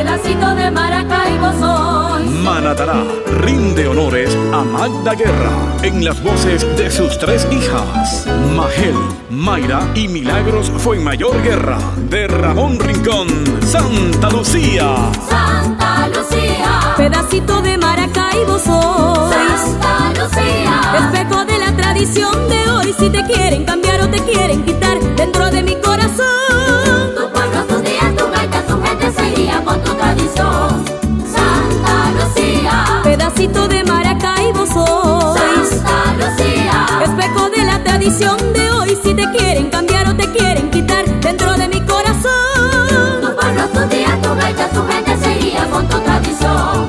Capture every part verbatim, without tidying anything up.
pedacito de Maracaibo soy. Manatará rinde honores a Magda Guerra en las voces de sus tres hijas, Magel, Mayra y Milagros Fuenmayor Guerra, de Ramón Rincón, Santa Lucía. Santa Lucía, pedacito de Maracaibo soy. Santa Lucía, espejo de la tradición de hoy. Si te quieren cambiar o te quieren quitar, dentro de mi corazón. Tu pueblo, tus días, tu gaita, tu gente seguía con tu tradición. Santa Lucía, pedacito de Maracaibo soy. Santa Lucía, espejo de la tradición de hoy. Si te quieren cambiar o te quieren quitar, dentro de mi corazón. tu pueblo, tus días, tu gaita, tu gente seguía con tu tradición.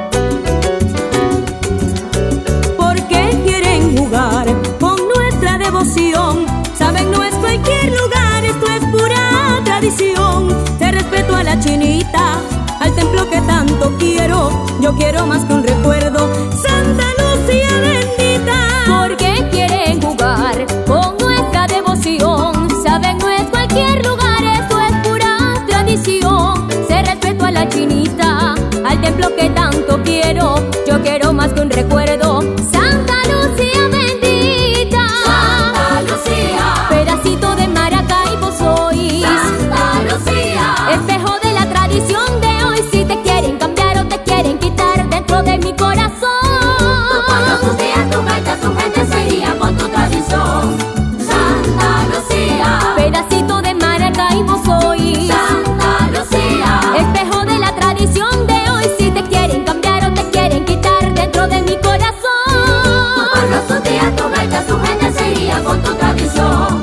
¿Por qué quieren jugar con nuestra devoción? Saben, no es cualquier lugar, esto es pura tradición. Te respeto a la chinita, al templo que tanto quiero. Yo quiero más que un recuerdo, Santa Lucía bendita. ¿Por qué quieren jugar con nuestra devoción? Saben, no es cualquier lugar, esto es pura tradición. Se respeto a la chinita, al templo que tanto quiero. Yo quiero más que un recuerdo, Santa Lucía bendita. Santa Lucía, pedacito de Maracaibo soy. Santa Lucía, espejo de la tradición de hoy. Si te quieren cambiar o te quieren quitar, dentro de mi corazón. tu pueblo, tus días, tu gaita, tu gente seguía con tu tradición. Santa Lucía, pedacito de Maracaibo soy. Santa Lucía, espejo de la tradición de hoy. Si te quieren cambiar o te quieren quitar, dentro de mi tu corazón. pueblo, tus días, tu gaita, tu gente seguía con tu tradición.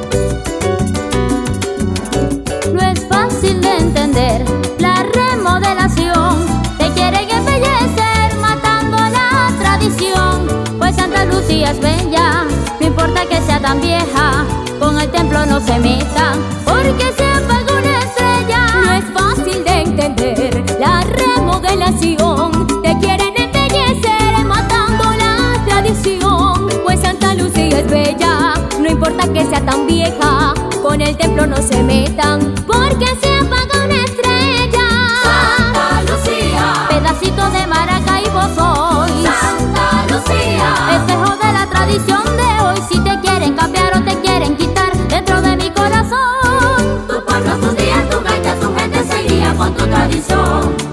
No es fácil de entender la remodelación. Te quieren embellecer matando la tradición. Pues Santa Lucía es bella, no importa que sea tan vieja. Con el templo no se metan, porque se apaga una estrella. No es fácil de entender la remodelación. Te quieren embellecer matando la tradición. Pues Santa Lucía es bella, no importa que sea tan vieja. Con el templo no se metan, porque se apaga una estrella. Santa Lucía, Pedacito de Maracaibo soy. Santa Lucía, Espejo de la tradición de hoy. Si te quieren cambiar o te quieren quitar, dentro de mi corazón. tu pueblo, tus días, tu gaita, tu gente seguía con tu tradición.